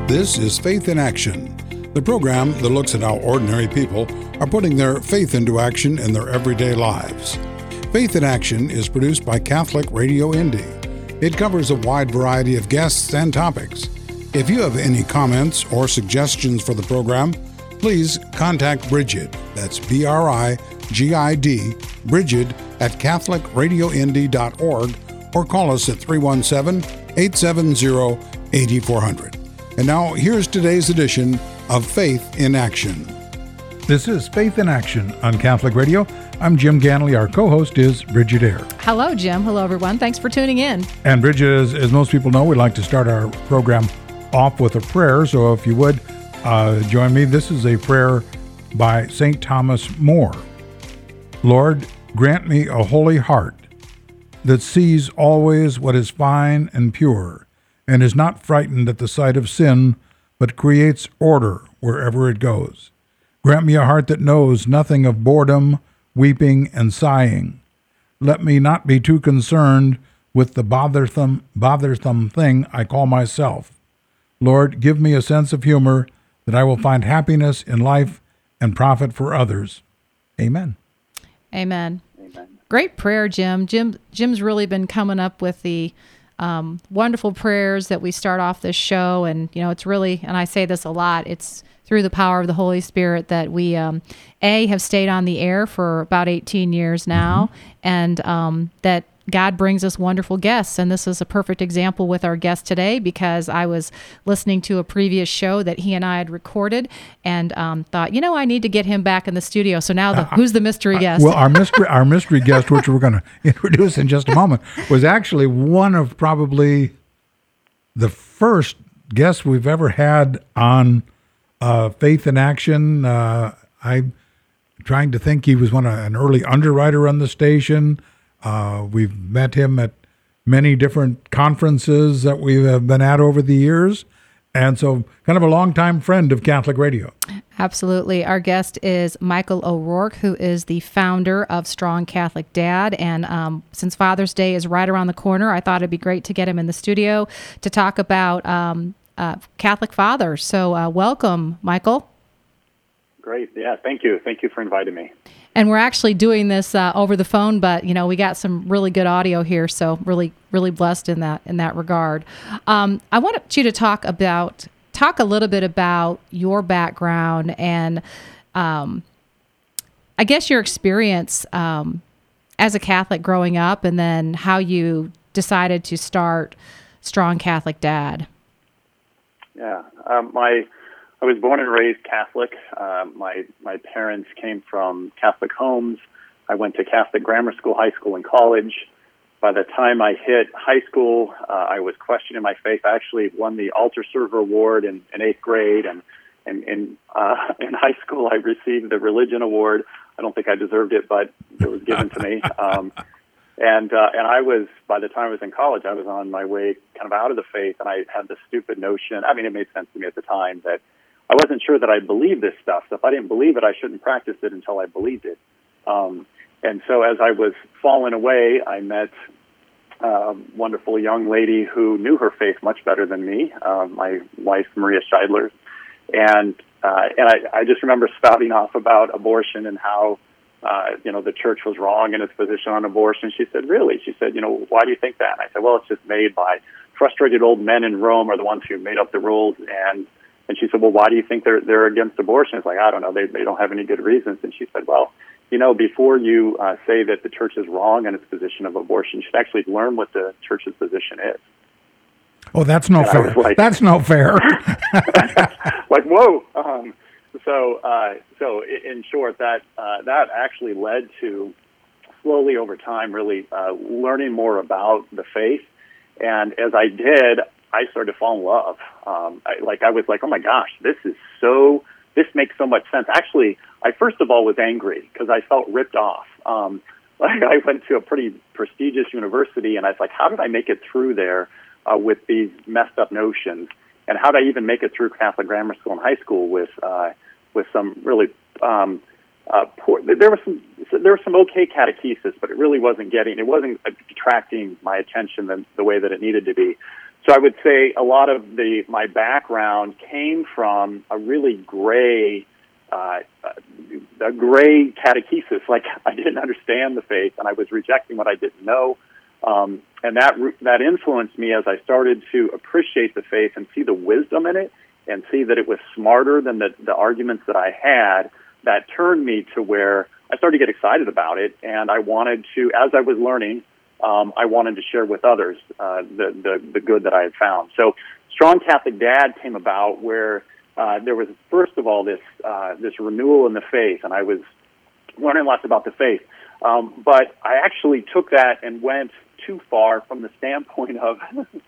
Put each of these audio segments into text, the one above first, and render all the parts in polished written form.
This is Faith in Action, the program that looks at how ordinary people are putting their faith into action in their everyday lives. Faith in Action is produced by Catholic Radio Indy. It covers a wide variety of guests and topics. If you have any comments or suggestions for the program, please contact Bridget, that's B-R-I-G-I-D, Bridget at CatholicRadioIndy.org, or call us at 317-870-8400. And now, here's today's edition of Faith in Action. This is Faith in Action on Catholic Radio. I'm Jim Ganley. Our co-host is Bridget Eyre. Hello, Jim. Hello, everyone. Thanks for tuning in. And Bridget, as most people know, we like to start our program off with a prayer. So if you would join me, this is a prayer by St. Thomas More. Lord, grant me a holy heart that sees always what is fine and pure, and is not frightened at the sight of sin, but creates order wherever it goes. Grant me a heart that knows nothing of boredom, weeping, and sighing. Let me not be too concerned with the bothersome thing I call myself. Lord, give me a sense of humor that I will find happiness in life and profit for others. Amen. Amen. Great prayer, Jim. Jim's really been coming up with the wonderful prayers that we start off this show, and it's really, and I say this a lot, it's through the power of the Holy Spirit that we have stayed on the air for about 18 years now, and that God brings us wonderful guests. And this is a perfect example with our guest today, because I was listening to a previous show that he and I had recorded and thought, I need to get him back in the studio. So now who's the mystery guest? Well, our mystery guest, which we're going to introduce in just a moment, was actually one of probably the first guests we've ever had on Faith in Action. I'm trying to think. He was an early underwriter on the station. We've met him at many different conferences that we have been at over the years, and so kind of a longtime friend of Catholic Radio. Absolutely. Our guest is Michael O'Rourke, who is the founder of Strong Catholic Dad, and since Father's Day is right around the corner, I thought it'd be great to get him in the studio to talk about Catholic fathers. So welcome, Michael. Great. Yeah, thank you. Thank you for inviting me. And we're actually doing this over the phone, but we got some really good audio here, so really, really blessed in that regard. I want you to talk a little bit about your background and I guess your experience as a Catholic growing up, and then how you decided to start Strong Catholic Dad. Yeah, I was born and raised Catholic. My parents came from Catholic homes. I went to Catholic grammar school, high school, and college. By the time I hit high school, I was questioning my faith. I actually won the altar server award in 8th grade, and in high school I received the religion award. I don't think I deserved it, but it was given to me. And I was, by the time I was in college, I was on my way kind of out of the faith, and I had this stupid notion. I mean, it made sense to me at the time that I wasn't sure that I believed this stuff. So if I didn't believe it, I shouldn't practice it until I believed it. And so as I was falling away, I met a wonderful young lady who knew her faith much better than me, my wife, Maria Scheidler. And I just remember spouting off about abortion and how, the church was wrong in its position on abortion. She said, really? She said, why do you think that? And I said, well, it's just made by frustrated old men in Rome are the ones who made up the rules. And she said, well, why do you think they're against abortion? It's like, I don't know. They don't have any good reasons. And she said, well, before you say that the church is wrong in its position of abortion, you should actually learn what the church's position is. Oh, that's no fair. Like, that's no fair. Like, whoa. So in short, that actually led to slowly over time really learning more about the faith. And as I did, I started to fall in love. I was like, oh my gosh, this makes so much sense. Actually, I first of all was angry because I felt ripped off. I went to a pretty prestigious university, and I was like, how did I make it through there with these messed up notions? And how did I even make it through Catholic grammar school and high school with some really poor? There was some okay catechesis, but it really wasn't attracting my attention the way that it needed to be. So I would say a lot of my background came from a really gray catechesis. Like, I didn't understand the faith, and I was rejecting what I didn't know. And that influenced me as I started to appreciate the faith and see the wisdom in it, and see that it was smarter than the arguments that I had. That turned me to where I started to get excited about it, and I wanted to, as I was learning, I wanted to share with others the good that I had found. So Strong Catholic Dad came about where there was, first of all, this renewal in the faith, and I was learning lots about the faith. But I actually took that and went too far from the standpoint of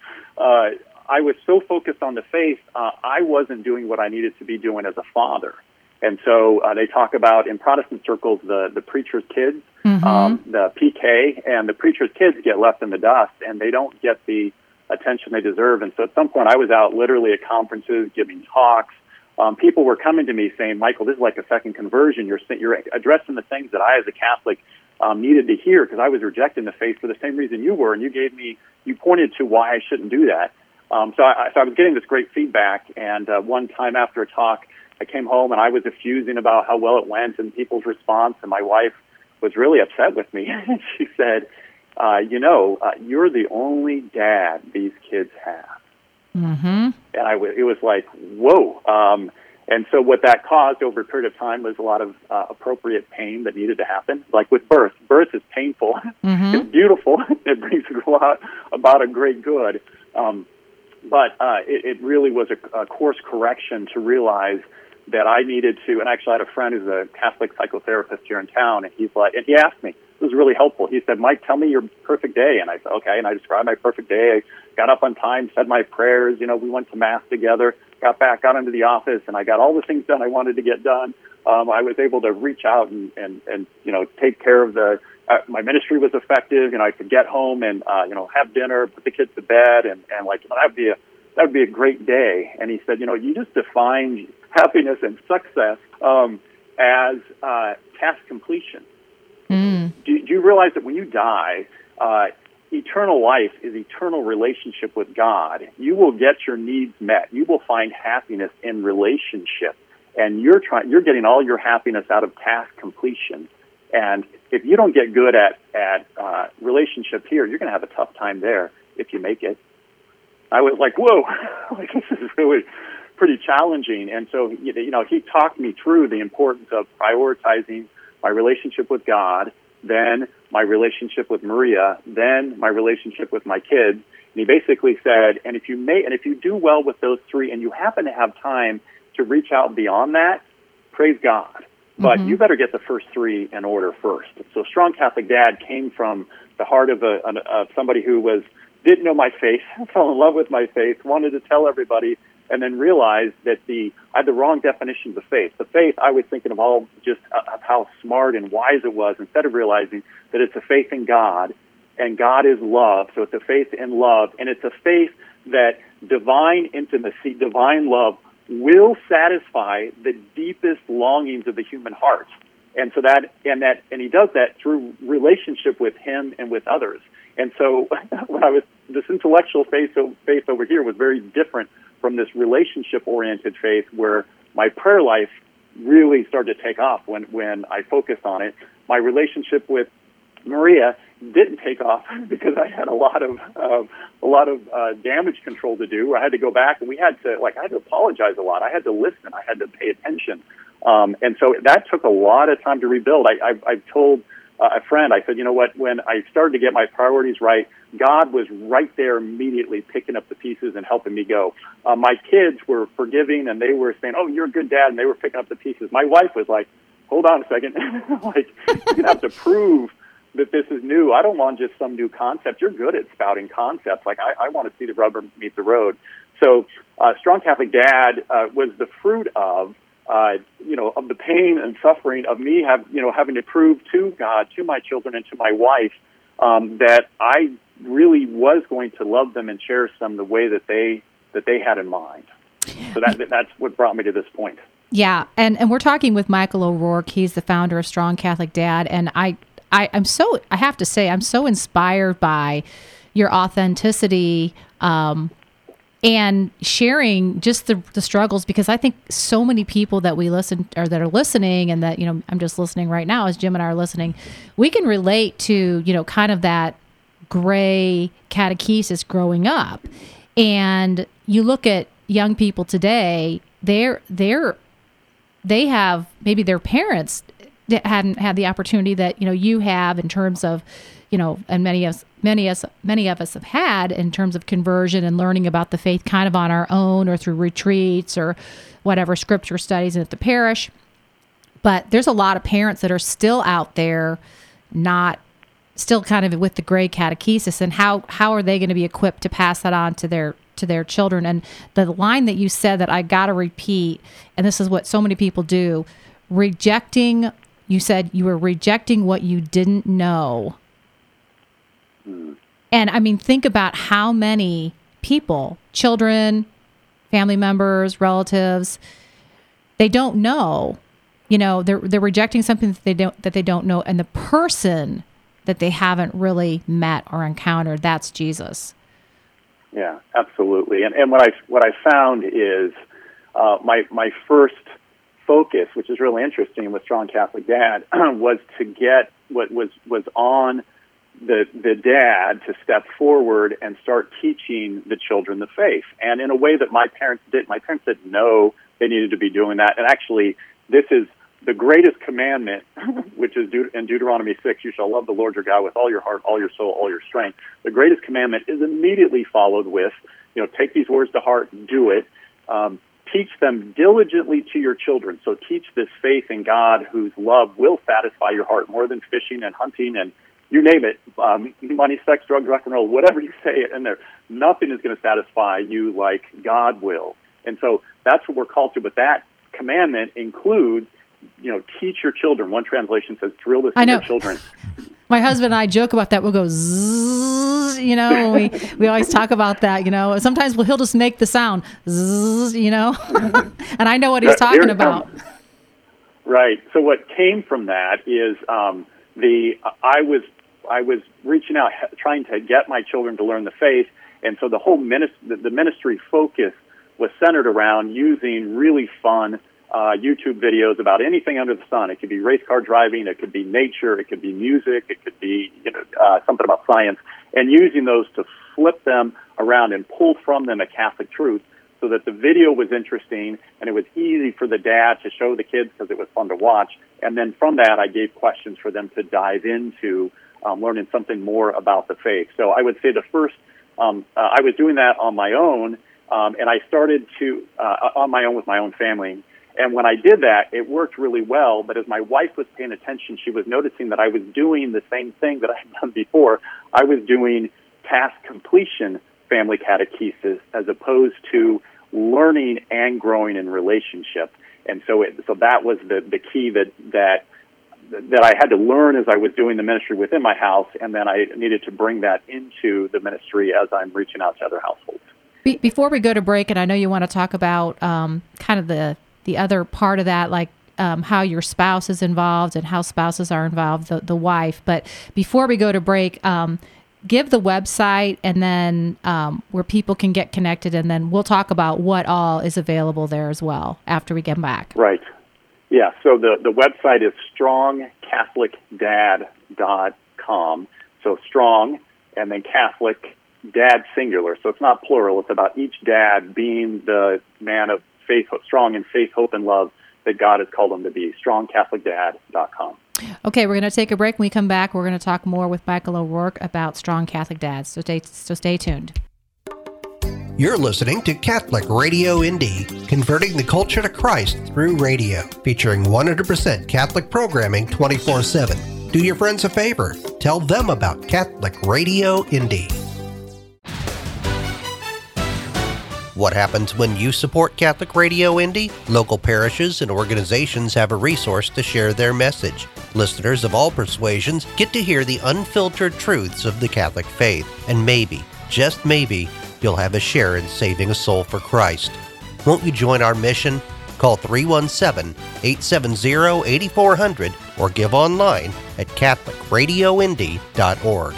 I was so focused on the faith, I wasn't doing what I needed to be doing as a father. And so they talk about, in Protestant circles, the preacher's kids, the PK, and the preacher's kids get left in the dust, and they don't get the attention they deserve. And so at some point I was out literally at conferences, giving talks. People were coming to me saying, Michael, this is like a second conversion. You're addressing the things that I, as a Catholic, needed to hear, because I was rejecting the faith for the same reason you were, and you pointed to why I shouldn't do that. So I was getting this great feedback, and one time after a talk, I came home and I was effusing about how well it went and people's response, and my wife was really upset with me. She said, you're the only dad these kids have. Mm-hmm. And it was like, whoa. And so what that caused over a period of time was a lot of appropriate pain that needed to happen. Like with birth. Birth is painful. Mm-hmm. It's beautiful. It brings about a great good. But it really was a course correction to realize that I needed to, and actually I had a friend who's a Catholic psychotherapist here in town, and he asked me, it was really helpful. He said, Mike, tell me your perfect day. And I said, okay. And I described my perfect day. I got up on time, said my prayers. We went to Mass together, got into the office, and I got all the things done I wanted to get done. I was able to reach out and take care of my ministry was effective. I could get home and, have dinner, put the kids to bed, and that would be a great day. And he said, you just defined happiness and success as task completion. Mm. Do you realize that when you die, eternal life is eternal relationship with God? You will get your needs met. You will find happiness in relationship, and you're getting all your happiness out of task completion. And if you don't get good at relationship here, you're going to have a tough time there if you make it. I was like, whoa, this is really pretty challenging. And so, he talked me through the importance of prioritizing my relationship with God, then my relationship with Maria, then my relationship with my kids. And he basically said, and if you do well with those three, and you happen to have time to reach out beyond that, praise God. But you better get the first three in order first. So Strong Catholic Dad came from the heart of somebody who didn't know my faith, fell in love with my faith, wanted to tell everybody, and then realized that I had the wrong definitions of faith. The faith, I was thinking of all just of how smart and wise it was, instead of realizing that it's a faith in God, and God is love, so it's a faith in love, and it's a faith that divine intimacy, divine love, will satisfy the deepest longings of the human heart. And so and he does that through relationship with him and with others. And so this intellectual faith over here was very different from this relationship-oriented faith, where my prayer life really started to take off when I focused on it. My relationship with Maria didn't take off because I had a lot of damage control to do. I had to go back, and I had to apologize a lot. I had to listen. I had to pay attention. And so that took a lot of time to rebuild. I've told a friend, I said, you know what, when I started to get my priorities right, God was right there immediately picking up the pieces and helping me go. My kids were forgiving, and they were saying, oh, you're a good dad, and they were picking up the pieces. My wife was like, hold on a second. You're going to have to prove that this is new. I don't want just some new concept. You're good at spouting concepts. I want to see the rubber meet the road. So Strong Catholic Dad was the fruit of the pain and suffering of me having to prove to God, to my children, and to my wife that I really was going to love them and cherish them the way that they had in mind. So that's what brought me to this point. Yeah, and we're talking with Michael O'Rourke. He's the founder of Strong Catholic Dad, and I have to say, I'm so inspired by your authenticity and sharing just the struggles, because I think so many people that we listen or that are listening, and that, I'm just listening right now as Jim and I are listening, we can relate to, kind of that gray catechesis growing up. And you look at young people today, they have, maybe their parents hadn't had the opportunity that, you have, in terms of, and many of us have had, in terms of conversion and learning about the faith kind of on our own, or through retreats or whatever, scripture studies at the parish. But there's a lot of parents that are still out there, still kind of with the gray catechesis, and how are they going to be equipped to pass that on to their children? And the line that you said that I got to repeat, and this is what so many people do, you said you were rejecting what you didn't know. And I mean, think about how many people, children, family members, relatives, they don't know. They're rejecting something that they don't know, and the person that they haven't really met or encountered, that's Jesus. Yeah, absolutely. And what I found is my first focus, which is really interesting with Strong Catholic Dad, was to get what was on the dad to step forward and start teaching the children the faith, and in a way that my parents did. My parents didn't know they needed to be doing that. And actually, this is the greatest commandment, which is in Deuteronomy 6, you shall love the Lord your God with all your heart, all your soul, all your strength. The greatest commandment is immediately followed with, take these words to heart, do it. Teach them diligently to your children. So teach this faith in God, whose love will satisfy your heart more than fishing and hunting and you name it, money, sex, drugs, rock and roll, whatever you say in there, nothing is going to satisfy you like God will. And so that's what we're called to. But that commandment includes, teach your children. One translation says, drill this in your children. My husband and I joke about that. We'll go zzz, we always talk about that, Sometimes he'll just make the sound, zzz, and I know what he's talking about. Right. So what came from that is I was reaching out, trying to get my children to learn the faith, and so the whole ministry focus was centered around using really fun YouTube videos about anything under the sun. It could be race car driving, it could be nature, it could be music, it could be something about science, and using those to flip them around and pull from them a Catholic truth, so that the video was interesting and it was easy for the dad to show the kids because it was fun to watch. And then from that, I gave questions for them to dive into learning something more about the faith. So I would say the first, I was doing that on my own, and I started to, on my own with my own family. And when I did that, it worked really well. But as my wife was paying attention, she was noticing that I was doing the same thing that I had done before. I was doing task completion family catechesis as opposed to learning and growing in relationship. And so that was the key that I had to learn as I was doing the ministry within my house, and then I needed to bring that into the ministry as I'm reaching out to other households. Before we go to break, and I know you want to talk about kind of the other part of that, like how your spouse is involved and how spouses are involved, the wife. But before we go to break, give the website, and then where people can get connected, and then we'll talk about what all is available there as well after we get back. Right. Yeah, so the website is strongcatholicdad.com. So strong, and then Catholic, dad singular. So it's not plural. It's about each dad being the man of faith, strong in faith, hope, and love that God has called him to be. strongcatholicdad.com. Okay, we're going to take a break. When we come back, we're going to talk more with Michael O'Rourke about Strong Catholic Dads. So stay tuned. You're listening to Catholic Radio Indy, converting the culture to Christ through radio, featuring 100% Catholic programming 24/7. Do your friends a favor. Tell them about Catholic Radio Indy. What happens when you support Catholic Radio Indy? Local parishes and organizations have a resource to share their message. Listeners of all persuasions get to hear the unfiltered truths of the Catholic faith, and maybe, just maybe, you'll have a share in saving a soul for Christ. Won't you join our mission? Call 317-870-8400 or give online at CatholicRadioIndy.org.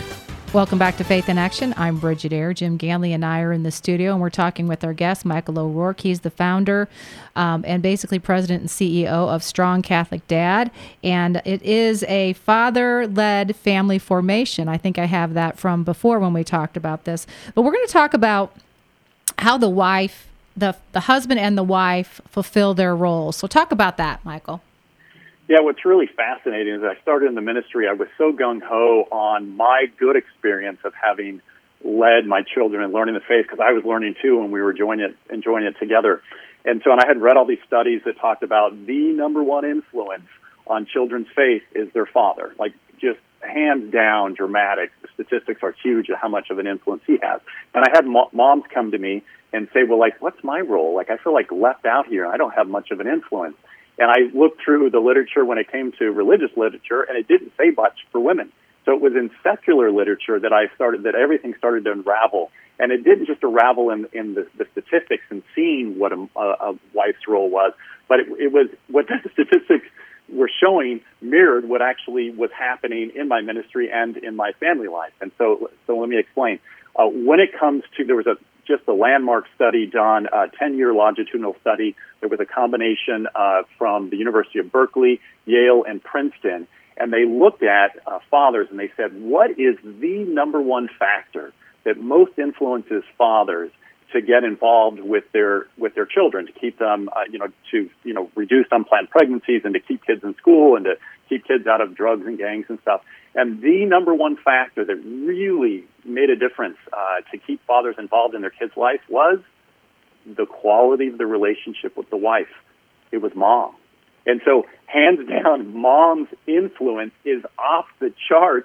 Welcome back to Faith in Action. I'm Bridget Eyre. Jim Ganley and I are in the studio, and we're talking with our guest, Michael O'Rourke. He's the founder and basically president and CEO of Strong Catholic Dad, and it is a father-led family formation. I think I have that from before when we talked about this. But we're going to talk about how the wife, the husband and the wife fulfill their roles. So talk about that, Michael. Yeah, what's really fascinating is I started in the ministry, I was so gung-ho on my good experience of having led my children and learning the faith, because I was learning too when we were enjoying it together. And I had read all these studies that talked about the number one influence on children's faith is their father. Like, just hands down dramatic. The statistics are huge of how much of an influence he has. And I had moms come to me and say, well, like, what's my role? Like, I feel like left out here, and I don't have much of an influence. And I looked through the literature when it came to religious literature, and it didn't say much for women. So it was in secular literature that everything started to unravel. And it didn't just unravel in the statistics and seeing what a wife's role was, but it was what the statistics were showing mirrored what actually was happening in my ministry and in my family life. And so let me explain. When it comes to, there was just a landmark study done, a 10-year longitudinal study. There was a combination from the University of Berkeley, Yale, and Princeton, and they looked at fathers, and they said, what is the number one factor that most influences fathers to get involved with their children, to keep them, to reduce unplanned pregnancies and to keep kids in school and to keep kids out of drugs and gangs and stuff. And the number one factor that really made a difference to keep fathers involved in their kids' life was the quality of the relationship with the wife. It was mom. And so, hands down, mom's influence is off the charts,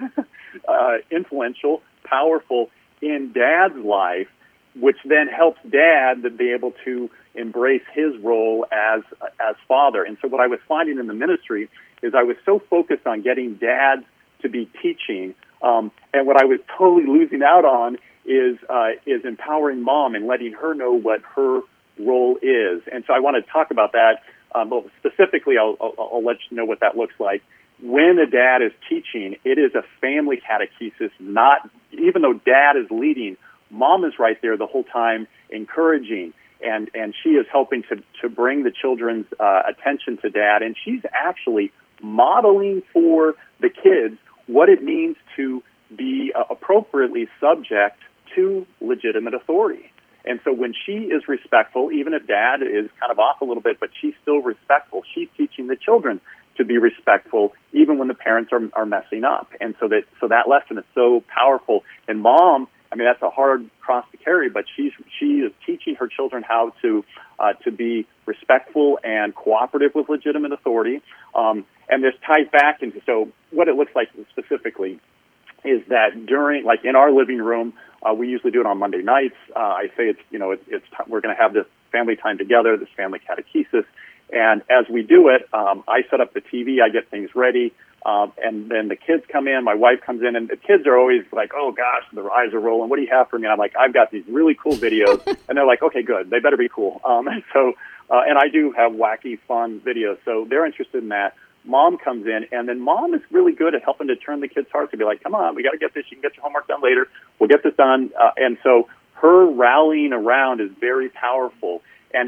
influential, powerful in dad's life, which then helps dad to be able to embrace his role as father. And so what I was finding in the ministry is I was so focused on getting dads to be teaching, and what I was totally losing out on is empowering mom and letting her know what her role is. And so I want to talk about that. Well, specifically, I'll let you know what that looks like. When a dad is teaching, it is a family catechesis. Not even though dad is leading, mom is right there the whole time, encouraging, and she is helping to bring the children's attention to dad, and she's actually modeling for the kids what it means to be appropriately subject to legitimate authority. And so when she is respectful, even if dad is kind of off a little bit, but she's still respectful, she's teaching the children to be respectful even when the parents are messing up. And so that lesson is so powerful. And mom, I mean, that's a hard cross to carry, but she is teaching her children how to be respectful and cooperative with legitimate authority. And this ties back into, so what it looks like specifically is that during, like in our living room, we usually do it on Monday nights. I say we're going to have this family time together, this family catechesis. And as we do it, I set up the TV, I get things ready, and then the kids come in, my wife comes in, and the kids are always like, oh gosh, their eyes are rolling, what do you have for me? And I'm like, I've got these really cool videos. And they're like, okay, good, they better be cool. And I do have wacky, fun videos, so they're interested in that. Mom comes in, and then mom is really good at helping to turn the kids' hearts to be like, come on, we got to get this, you can get your homework done later, we'll get this done. And so her rallying around is very powerful. And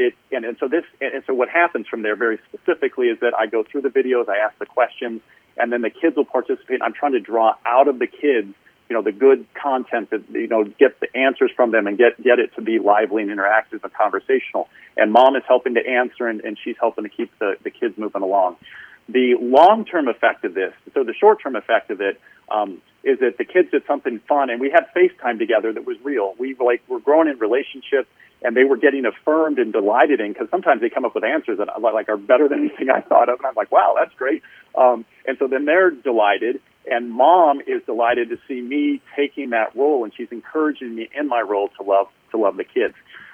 so what happens from there very specifically is that I go through the videos, I ask the questions, and then the kids will participate. I'm trying to draw out of the kids, the good content that, get the answers from them and get it to be lively and interactive and conversational. And mom is helping to answer, and she's helping to keep the kids moving along. The long-term effect of this, so the short-term effect of it, is that the kids did something fun, and we had FaceTime together that was real. We're growing in relationships, and they were getting affirmed and delighted in, because sometimes they come up with answers that are better than anything I thought of, and I'm like, wow, that's great. And so then they're delighted, and mom is delighted to see me taking that role, and she's encouraging me in my role to love the kids.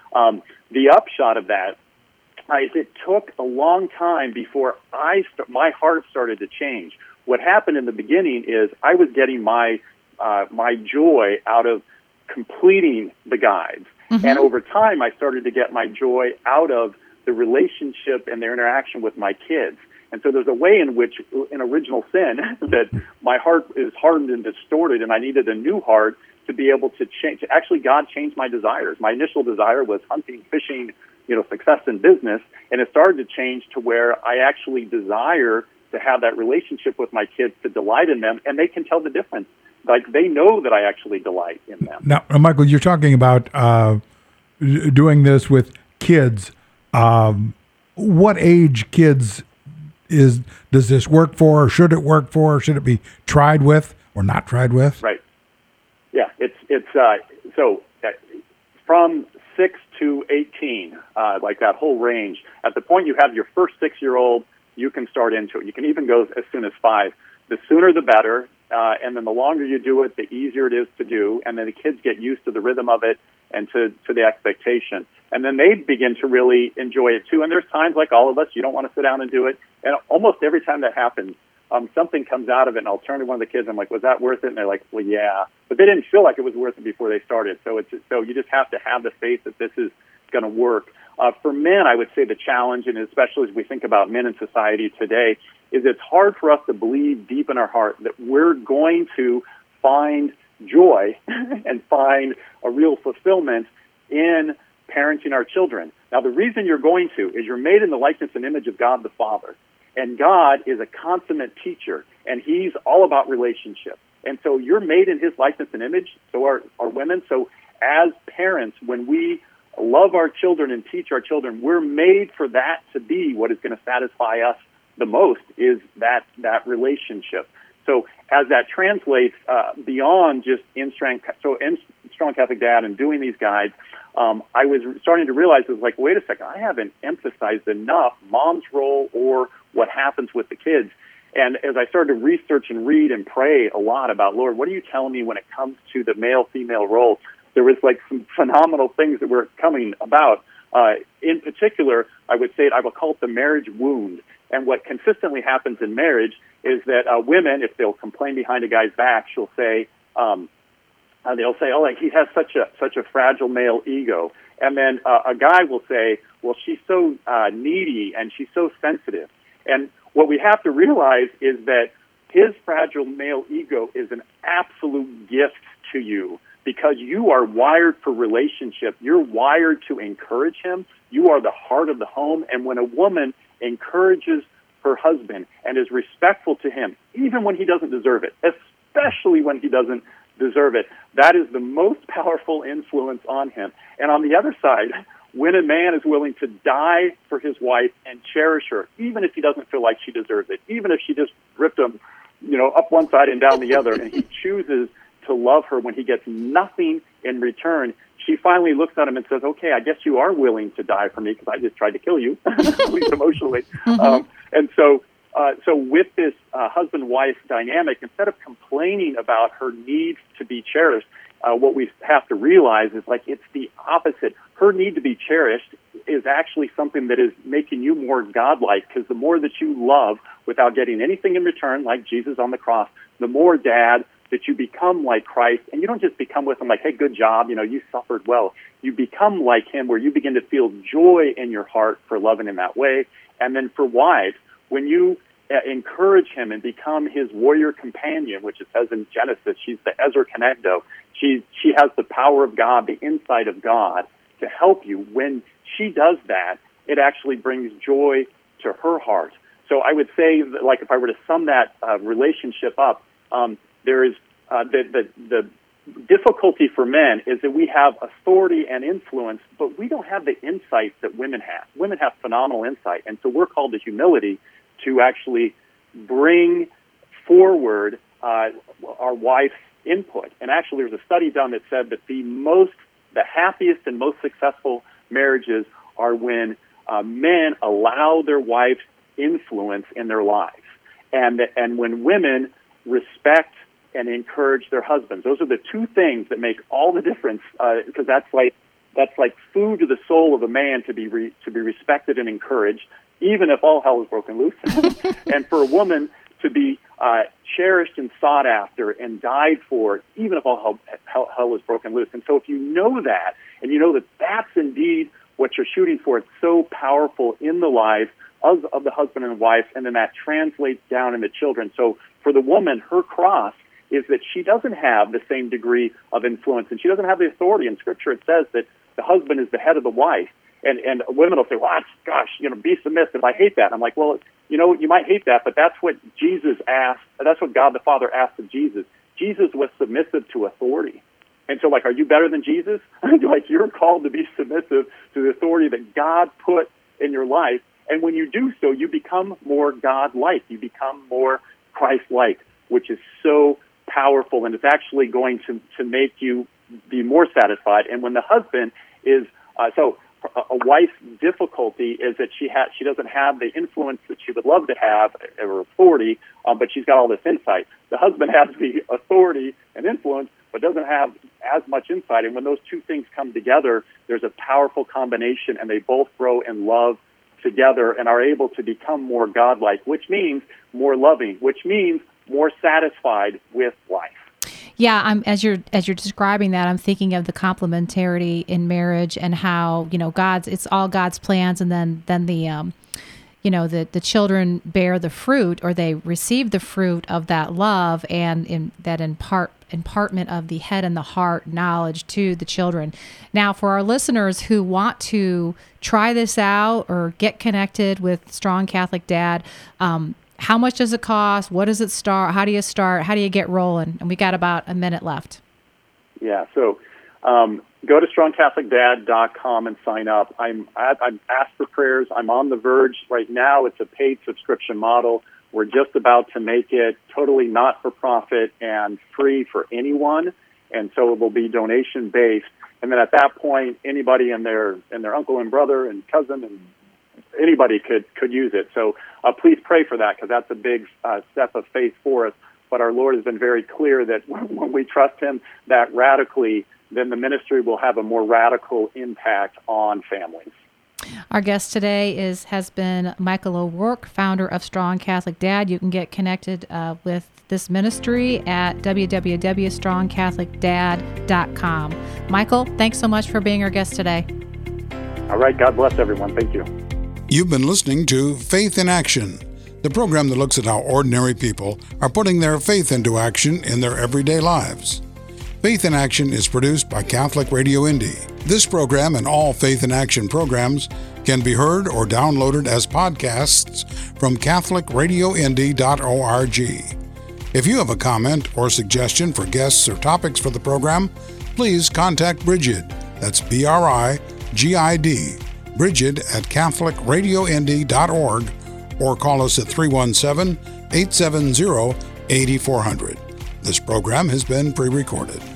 The upshot of that is it took a long time before my heart started to change. What happened in the beginning is I was getting my joy out of completing the guides. Mm-hmm. And over time, I started to get my joy out of the relationship and their interaction with my kids. And so there's a way in which, in original sin, that my heart is hardened and distorted, and I needed a new heart to be able to change. Actually, God changed my desires. My initial desire was hunting, fishing, success in business, and it started to change to where I actually desire to have that relationship with my kids, to delight in them, and they can tell the difference. Like, they know that I actually delight in them. Now, Michael, you're talking about doing this with kids. What age kids does this work for, or should it work for, or should it be tried with or not tried with? Right. Yeah, it's from 6 to 18, like that whole range. At the point you have your first 6-year-old, you can start into it. You can even go as soon as 5. The sooner the better, and then the longer you do it, the easier it is to do, and then the kids get used to the rhythm of it and to the expectation. And then they begin to really enjoy it too. And there's times, like all of us, you don't want to sit down and do it. And almost every time that happens, something comes out of it, and I'll turn to one of the kids, and I'm like, was that worth it? And they're like, well, yeah. But they didn't feel like it was worth it before they started. So you just have to have the faith that this is going to work. For men, I would say the challenge, and especially as we think about men in society today, is it's hard for us to believe deep in our heart that we're going to find joy and find a real fulfillment in parenting our children. Now, the reason you're going to is you're made in the likeness and image of God the Father. And God is a consummate teacher, and He's all about relationship. And so you're made in His likeness and image, so are women. So as parents, when we love our children and teach our children, we're made for that to be what is going to satisfy us the most, is that relationship. So as that translates beyond just in Strong Catholic Dad and doing these guides, I was starting to realize, it was like, wait a second, I haven't emphasized enough mom's role or what happens with the kids. And as I started to research and read and pray a lot about, Lord, what are you telling me when it comes to the male-female role? There was like some phenomenal things that were coming about. In particular, I would say I will call it the marriage wound. And what consistently happens in marriage is that women, if they'll complain behind a guy's back, they'll say, oh, like, he has such a fragile male ego. And then a guy will say, well, she's so needy and she's so sensitive. And what we have to realize is that his fragile male ego is an absolute gift to you, because you are wired for relationship. You're wired to encourage him. You are the heart of the home. And when a woman encourages her husband and is respectful to him, even when he doesn't deserve it, especially when he doesn't deserve it, that is the most powerful influence on him. And on the other side, when a man is willing to die for his wife and cherish her, even if he doesn't feel like she deserves it, even if she just ripped him, up one side and down the other, and he chooses to love her when he gets nothing in return, she finally looks at him and says, okay, I guess you are willing to die for me because I just tried to kill you, at least emotionally. Mm-hmm. And so with this husband-wife dynamic, instead of complaining about her need to be cherished, what we have to realize is, like, it's the opposite. Her need to be cherished is actually something that is making you more godlike, because the more that you love without getting anything in return, like Jesus on the cross, the more, Dad, that you become like Christ. And you don't just become with him like, hey, good job, you suffered well. You become like him, where you begin to feel joy in your heart for loving him that way. And then for wives, when you encourage him and become his warrior companion, which it says in Genesis, she's the Ezer Kenegdo. She has the power of God, the insight of God, to help you. When she does that, it actually brings joy to her heart. So I would say, that, like, if I were to sum that relationship up, there is the difficulty for men is that we have authority and influence, but we don't have the insight that women have. Women have phenomenal insight, and so we're called to humility to actually bring forward our wife's input. And actually, there's a study done that said that the happiest and most successful marriages are when men allow their wife's influence in their lives, and when women respect and encourage their husbands. Those are the two things that make all the difference, because that's like food to the soul of a man to be respected and encouraged, even if all hell is broken loose, and for a woman to be cherished and sought after and died for, even if all hell is broken loose. And so if you know that, and you know that that's indeed what you're shooting for, it's so powerful in the life of the husband and wife, and then that translates down into children. So for the woman, her cross is that she doesn't have the same degree of influence, and she doesn't have the authority. In Scripture, it says that the husband is the head of the wife. And women will say, well, gosh, be submissive. I hate that. And I'm like, well, you might hate that, but that's what Jesus asked. That's what God the Father asked of Jesus. Jesus was submissive to authority. And so, are you better than Jesus? You're called to be submissive to the authority that God put in your life. And when you do so, you become more God-like. You become more Christ-like, which is so powerful. And it's actually going to make you be more satisfied. And when the husband is, a wife's difficulty is that she doesn't have the influence that she would love to have, or authority, but she's got all this insight. The husband has the authority and influence, but doesn't have as much insight. And when those two things come together, there's a powerful combination, and they both grow in love together and are able to become more godlike, which means more loving, which means more satisfied with life. Yeah, as you're describing that, I'm thinking of the complementarity in marriage and how it's all God's plans, and then the children bear the fruit, or they receive the fruit of that love and impartment of the head and the heart knowledge to the children. Now, for our listeners who want to try this out or get connected with Strong Catholic Dad, how much does it cost? What does it start? How do you start? How do you get rolling? And we got about a minute left. Yeah, so go to strongcatholicdad.com and sign up. I'm asked for prayers. I'm on the verge right now. It's a paid subscription model. We're just about to make it totally not-for-profit and free for anyone, and so it will be donation-based. And then at that point, anybody and their uncle and brother and cousin and anybody could use it. So please pray for that, because that's a big step of faith for us. But our Lord has been very clear that when we trust Him that radically, then the ministry will have a more radical impact on families. Our guest today has been Michael O'Rourke, founder of Strong Catholic Dad. You can get connected with this ministry at www.strongcatholicdad.com. Michael, thanks so much for being our guest today. All right. God bless everyone. Thank you. You've been listening to Faith in Action, the program that looks at how ordinary people are putting their faith into action in their everyday lives. Faith in Action is produced by Catholic Radio Indy. This program and all Faith in Action programs can be heard or downloaded as podcasts from catholicradioindy.org. If you have a comment or suggestion for guests or topics for the program, please contact Brigid. That's BRIGID. Brigid at catholicradioindy.org, or call us at 317-870-8400. This program has been pre-recorded.